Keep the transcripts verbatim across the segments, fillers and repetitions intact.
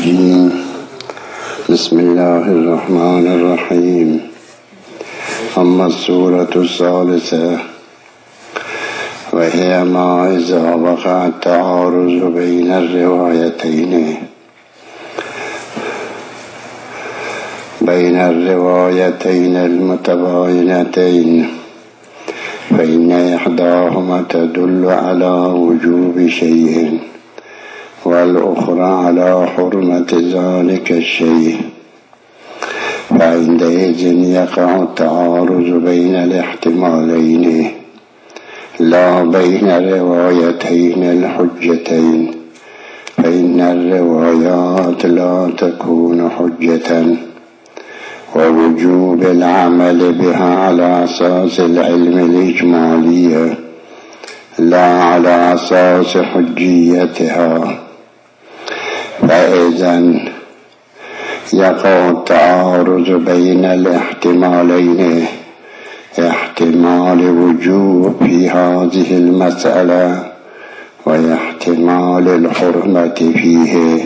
الرجيم. بسم الله الرحمن الرحيم. أما السورة الثالثة وهي ما إذا وقع التعارض بين الروايتين بين الروايتين المتباينتين فإن إحداهما تدل على وجوب شيء والأخرى على حرمة ذلك الشيء، فعندئذ يقع التعارض بين الاحتمالين لا بين الروايتين الحجتين، فإن الروايات لا تكون حجة، ووجوب العمل بها على أساس العلم الإجمالية لا على أساس حجيتها. فإذن يقع التعارض بين الاحتمالين، احتمال وجوب في هذه المسألة واحتمال الحرمة فيه،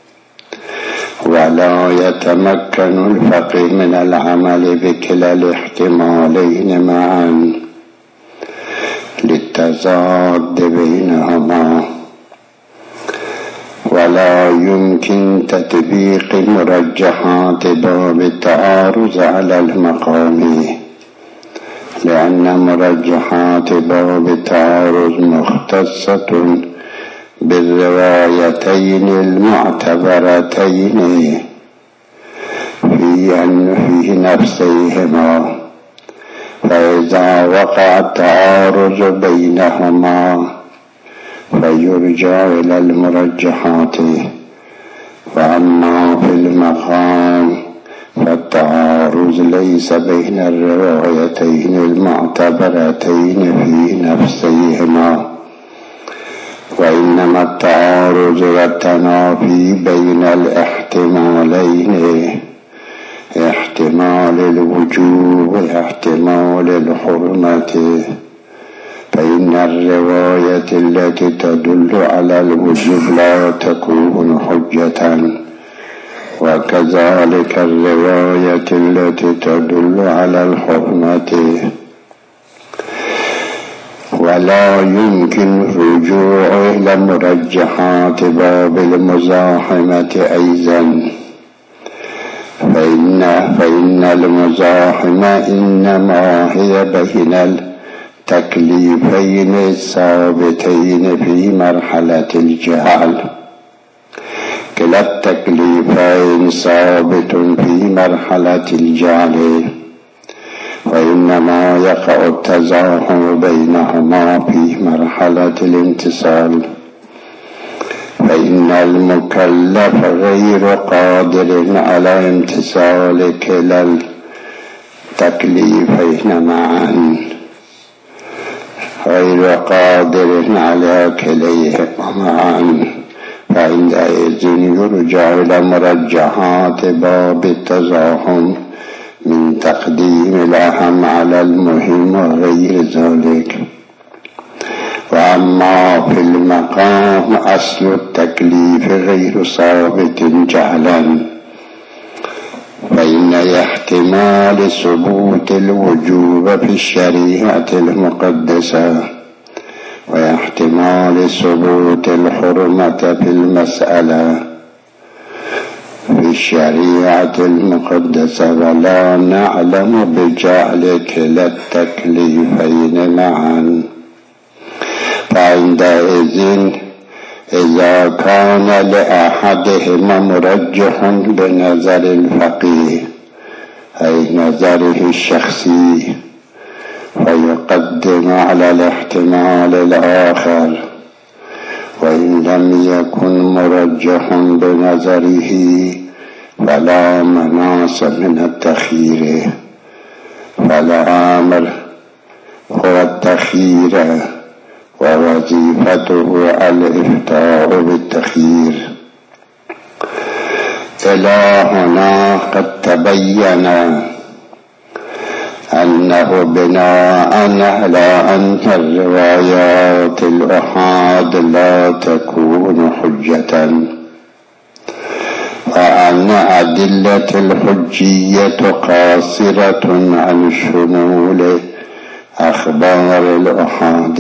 ولا يتمكن الفقيه من العمل بكلا الاحتمالين معا للتضاد بينهما، ولا يمكن تطبيق مرجحات باب التعارض على المقام، لأن مرجحات باب التعارض مختصة بالروايتين المعتبرتين في نفسيهما، فإذا وقع التعارض بينهما فيرجع إلى المرجحات، وأما في المقام فالتعارض ليس بين الروايتين المعتبرتين في نفسيهما، وإنما التعارض والتنافي بين الاحتمالين، احتمال الوجوب واحتمال الحرمة، فإن الرواية التي تدل على الوجوب لا تكون حجة، وكذلك الرواية التي تدل على الحرمة، ولا يمكن الرجوع إلى مرجحات باب المزاحمة أيضا، فإن, فإن المزاحمة إنما هي بين التكليفين الثابتين في مرحلة الجهل، كلا التكليفين ثابت في مرحلة الجهل، وإنما يقع التزاحم بينهما في مرحلة الامتثال، فإن المكلف غير قادر على امتثال كلا التكليفين معا، غير قادر على كليهما معا، فعندئذ يرجع إلى مرجحات باب التزاحم من تقديم الأهم على المهم وغير ذلك. وأما في المقام أصل التكليف غير ثابت جهلا، فإن احتمال ثبوت الوجوب في الشريعة المقدسة واحتمال ثبوت الحرمة في المسألة في الشريعة المقدسة، ولا نعلم بجعل كلا التكليفين معا، فعندئذ إذا كان لأحدهما مرجح بنظر الفقيه أي نظره الشخصي فيقدم على الاحتمال الآخر، وإن لم يكن مرجح بنظره فلا مناص من التخيير، فالأمر هو التخيير ووظيفته الإفتاء بالتخيير. إلى هنا قد تبين أنه بناء على أن الروايات الأحاد لا تكون حجة، أدلة الحجية قاصرة عن شمول أخبار الأحاد،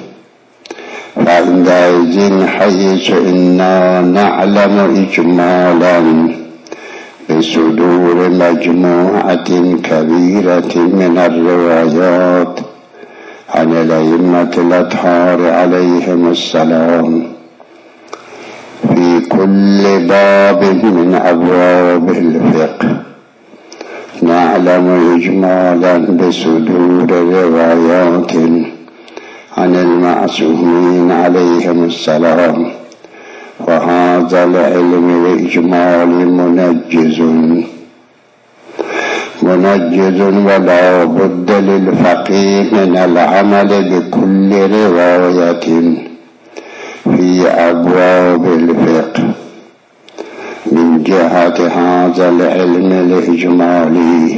فعندئذ حيث إنا نعلم إجمالا بصدور مجموعة كبيرة من الروايات عن الأئمة الأطهار عليهم السلام في كل باب من أبواب الفقه، نعلم إجمالا بصدور روايات عن المعصومين عليهم السلام، وهذا العلم الإجمالي منجز منجز ولا بد للفقيه من العمل بكل رواية في أبواب الفقه من جهة هذا العلم الإجمالي.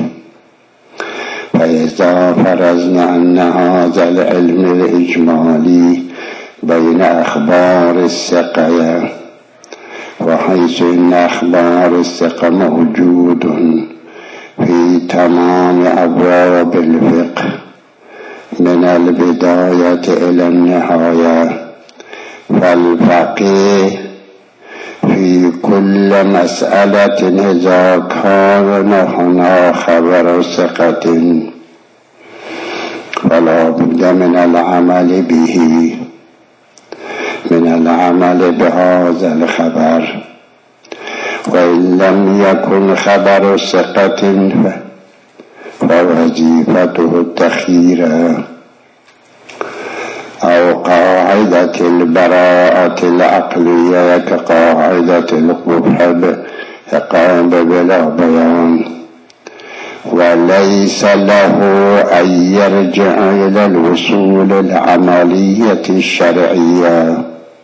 فإذا فرضنا أن هذا العلم الإجمالي بين أخبار الثقة، وحيث أن أخبار الثقة موجود في تمام أبواب الفقه من البداية إلى النهاية، فالفقيه في كل مسألة إذا كان هنا خبر ثقة فلا بد من العمل به، من العمل بهذا الخبر، وإن لم يكن خبر ثقة فوظيفته التخيير، أو قاعدة البراءة العقلية كقاعدة القبح بلا بيان، وليس له أن يرجع إلى الوصول العملية الشرعية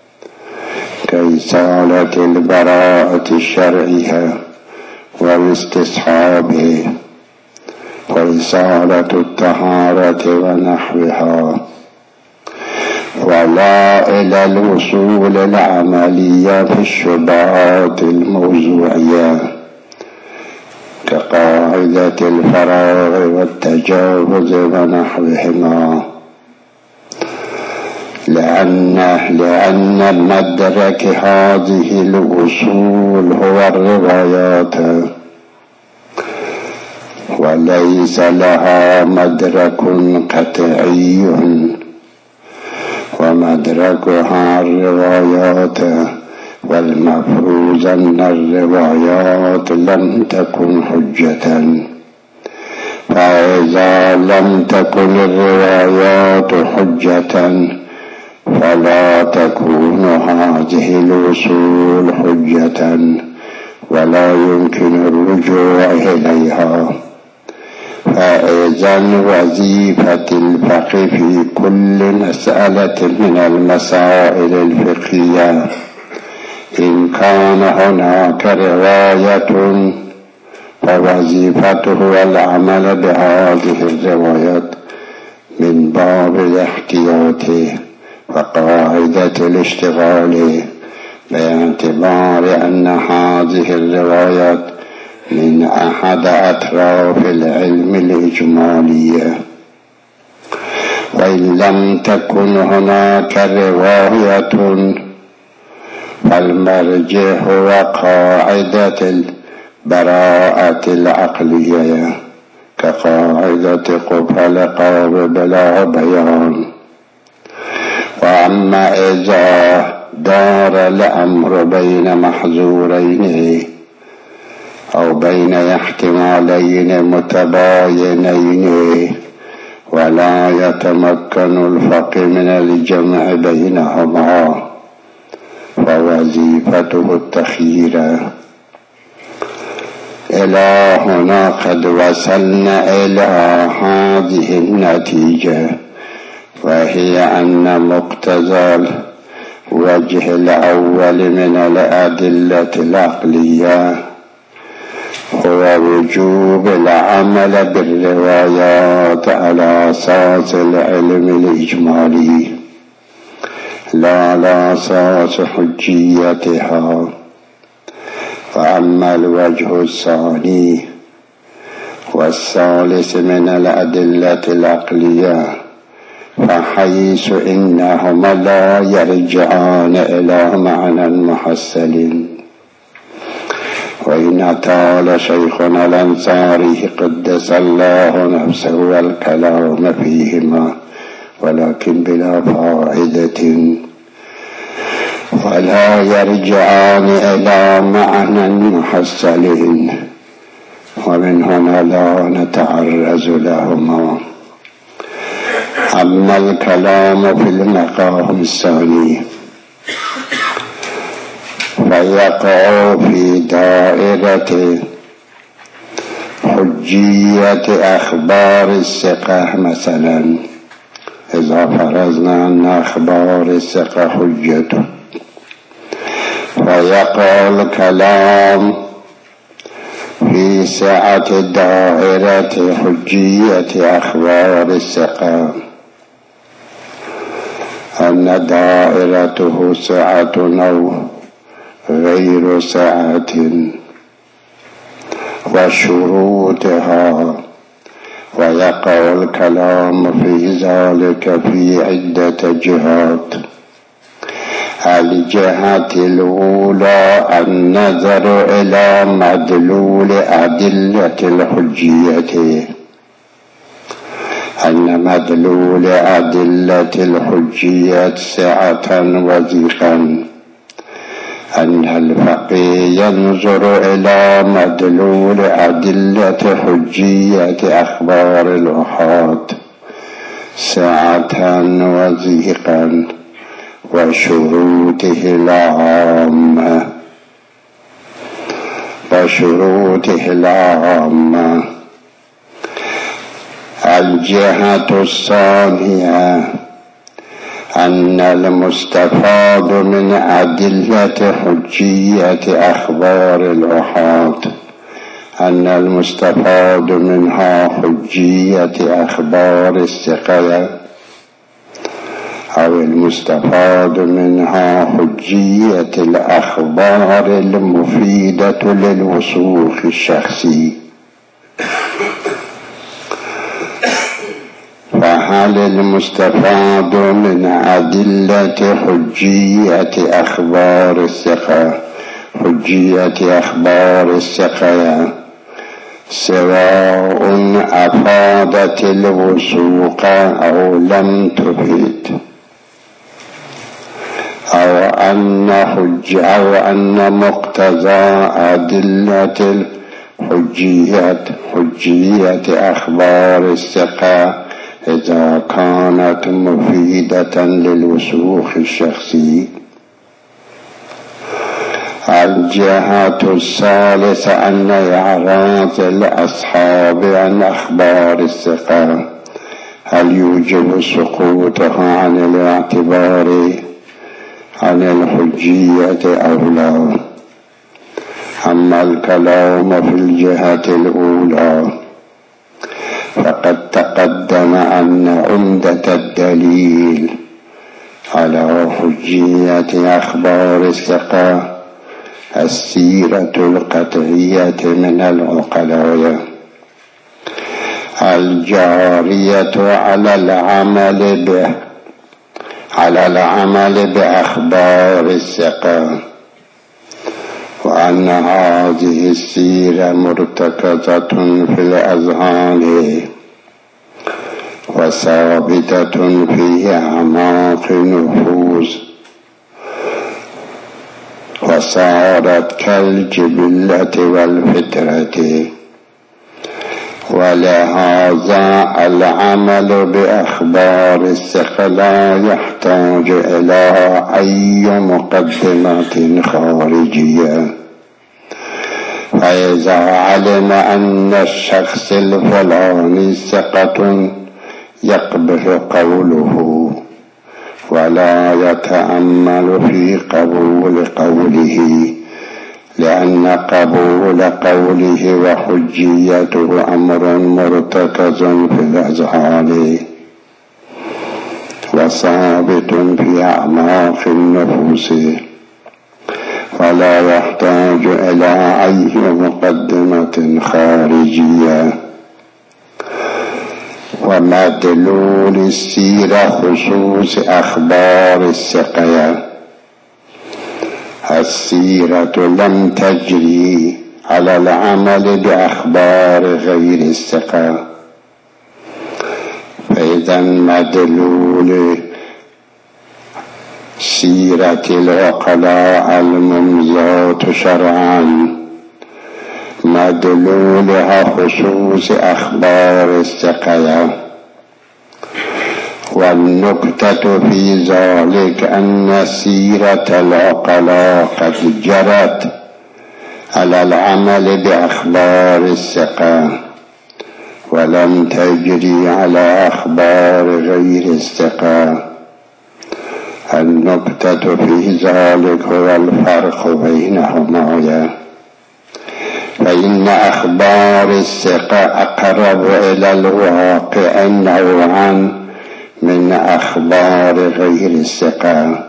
كإزالة البراءة الشرعية والاستصحاب وإزالة الطهارة ونحوها، ولا إلى الوصول العملية في الشبهات الموضوعية كقاعدة الفراغ والتجاوز ونحوهما، لأن لأن مدرك هذه الأصول هو الروايات، وليس لها مدرك قطعي، ومدركها الروايات، والمفروض أن الروايات لم تكن حجة، فإذا لم تكن الروايات حجة فلا تكون هذه الوصول حجة ولا يمكن الرجوع إليها. فإذا وظيفة الفقه في كل مسألة من المسائل الفقهية إن كان هناك رواية فوظيفته العمل بهذه الروايات من باب الاحتياط وقاعدة الاشتغال، باعتبار أن هذه الروايات من أحد أطراف العلم الإجمالية. وإن لم تكن هناك رواية فالمرجع هو قاعدة البراءة العقلية كقاعدة قبح القاب بلا بيان. وأما إذا دار الأمر بين محظورين أو بين احتمالين متباينين ولا يتمكن الفقه من الجمع بينهما فوظيفته التخيير. إلى هنا قد وصلنا إلى هذه النتيجة، وهي أن مقتضى الوجه الأول من الأدلة العقلية هو وجوب العمل بالروايات على أساس العلم الإجمالي لا على أساس حجيتها. فأما الوجه الثاني والثالث من الأدلة العقلية فحيث إنهما لا يرجعان إلى معنى محصل، وإن طال شيخنا الأنصاري قدس الله نفسه الكلام فيهما ولكن بلا فائدة، ولا يرجعان إلى معنى محصل، ومن هنا لا نتعرض لهما. أما الكلام في المقام الثاني فيقع في دائرة حجية أخبار الثقة. مثلا إذا فرضنا أن أخبار الثقة حجة، فيقع الكلام في سعة دائرة حجية أخبار الثقة، أن دائرته سعة أو غير سعة، وشروطها، ويقع الكلام في ذلك في عدة جهات. الجهة الأولى النظر إلى مدلول أدلة الحجية، أن مدلول أدلة الحجية سعة وضيقا، أن الفقيه ينظر إلى مدلول أدلة حجية أخبار الآحاد سعة وضيقا وشروطه العامة وشروطه العامة. الجهة الثانية أن المستفاد من أدلة حجية أخبار الآحاد، أن المستفاد منها حجية أخبار الثقة، أو المستفاد منها حجية الأخبار المفيدة للوثوق الشخصي. فهل المستفاد من أدلة حجية أخبار الثقة حجية أخبار الثقة سواء أفادت الوثوق أو لم تفيد، أو أن حج أو أن مقتضى أدلة الحجية حجية أخبار الثقة إذا كانت مفيدة للوثوق الشخصي. الجهة الثالثة أن إعراض الأصحاب عن أخبار الثقة هل يوجب سقوطها عن الاعتبار عن الحجية أو لا. أما الكلام في الجهة الأولى فقد تقدم أن عمدة الدليل على حجية أخبار الثقة السيرة القطعية من العقلاء الجارية على العمل به على العمل بأخبار الثقة، وأن هذه السيرة مرتكزة في الأذهان وثابتة في أعماق النفوس، وصارت كالجبلة والفطرة، ولهذا العمل بأخبار الثقة لا يحتاج إلى أي مقدمات خارجية. فإذا علم أن الشخص الفلاني ثقة يقبح قوله ولا يتأمل في قبول قوله، لأن قبول قوله وحجيته أمر مرتكز في الأذهان وثابت في أعماق النفوس، فلا يحتاج إلى ومدلول السيرة خصوص أخبار السقيا. السيرة لم تجري على العمل بأخبار غير السقا، فإذا مدلول سيرة العقلاء الممضاة شرعا مدلولها خصوص أخبار السقيا. والنكتة في ذلك أن سيرة العقلاء قد جرت على العمل بأخبار السقا ولم تجري على أخبار غير السقا. النكتة في ذلك هو الفرق بينهما، فإن أخبار السقا أقرب إلى الواقع نوعا من أخبار غير السقا،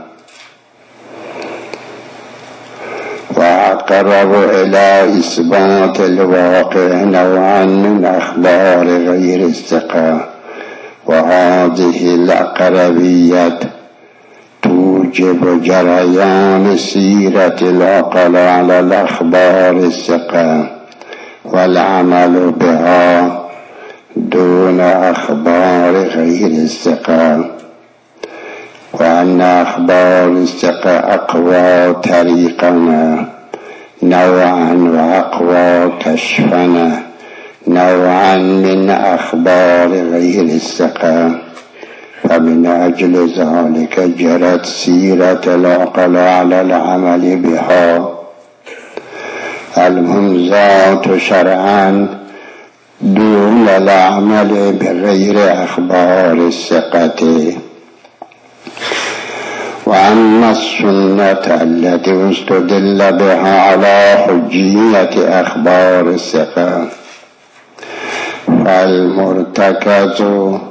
وأقرب إلى إثبات الواقع نوعا من أخبار غير السقا. وهذه الأقربية توجب جريان سيرة العقلاء على الأخبار السقا والعمل بها دون أخبار غير السقا، وأن أخبار السقا أقوى طريقنا نوعا وأقوى كشفنا نوعا من أخبار غير السقا. فمن أجل ذلك جرت سيرة العقلاء على العمل بها الممضاة شرعا دون العمل بغير أخبار الثقة. وأما السنة التي استدل بها على حجية أخبار الثقة فالمرتكز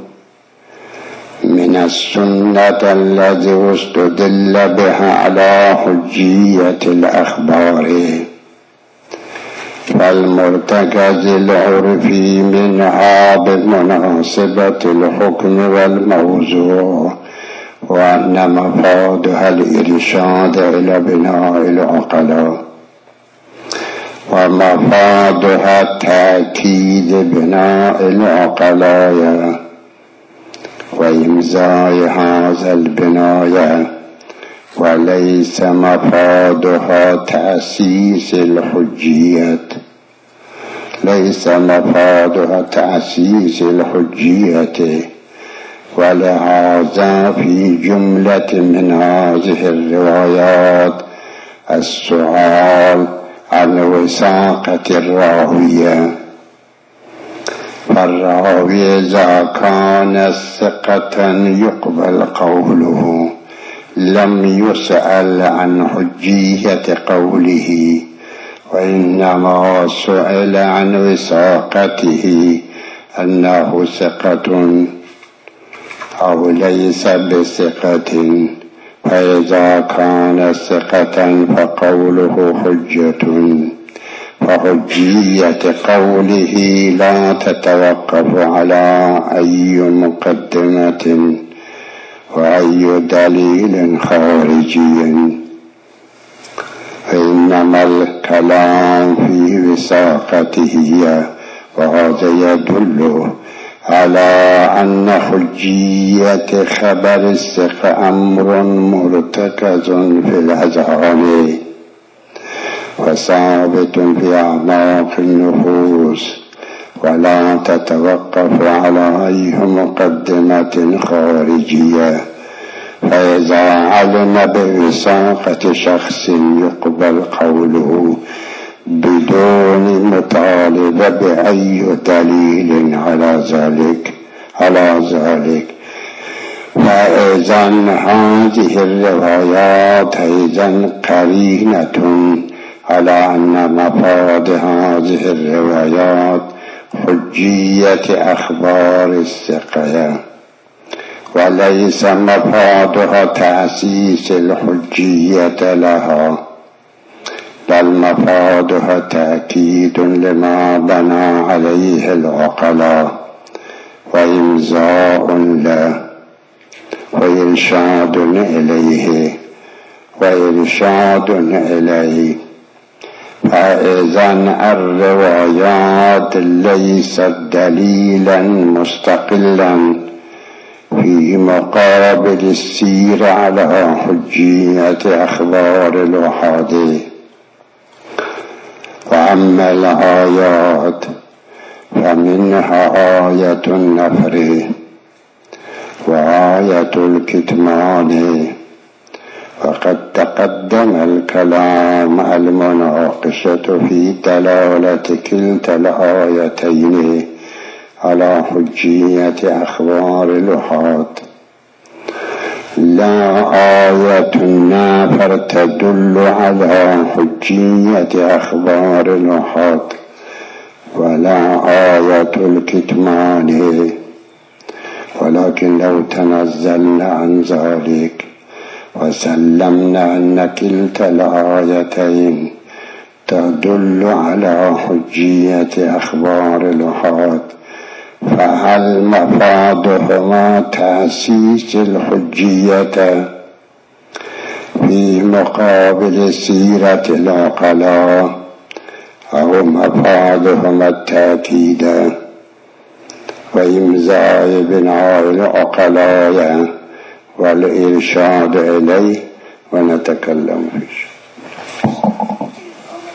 من السنة التي استدل بها على حجية الأخبار فالمرتكز العرفي منها بمناسبة الحكم والموضوع، وأن مفادها الإرشاد إلى بناء العقلاء، ومفادها تأكيد بناء العقلاء وإمزاء هذا البناء، وليس مفادها تأسيس الحجية ليس مفادها تأسيس الحجية. ولهذا في جملة من هذه الروايات السؤال عن وثاقة الراوية، فالراوي إذا كان ثقة يقبل قوله لم يسأل عن حجية قوله، وإنما سئل عن وثاقته أنه ثقة أو ليس بثقة. فإذا كان ثقة فقوله حجة، فحجية قوله لا تتوقف على أي مقدمة وأي دليل خارجي، إنما الكلام في وثاقته، وهذا يدل على أن حجية خبر الثقة أمر مرتكز في الأذهان وثابت في أعماق النفوس، ولا تتوقف على أي مقدمة خارجية. فإذا علم بوثاقة شخص يقبل قوله بدون مطالبة بأي دليل على ذلك على ذلك فإذا هذه الروايات أيضا قرينة على أن مفاد هذه الروايات حجية أخبار الثقة، وليس مفادها تأسيس الحجية لها، بل مفادها تأكيد لما بنى عليه العقلاء وإمضاء له وإرشاد إليه وإرشاد إليه. فإذا الروايات ليست دليلا مستقلا في مقابل السير على حجية أخبار الأحاد. وأما الآيات فمنها آية النفر وآية الكتمان، وقد تقدم الكلام المناقشة في دلالة كلتا الآيتين على حجية أخبار الأحاد. لا آية النفر تدل على حجية أخبار الأحاد ولا آية الكتمان، ولكن لو تنزلنا عن ذلك وسلمنا أن كلتا الآيتين تدل على حجية أخبار الأحاد، فهل مفادهما تأسيس الحجية في مقابل سيرة العقلاء أو مفادهما التأكيد وإمضاء بناء العقلاء والإرشاد إليه؟ ونتكلم فيه.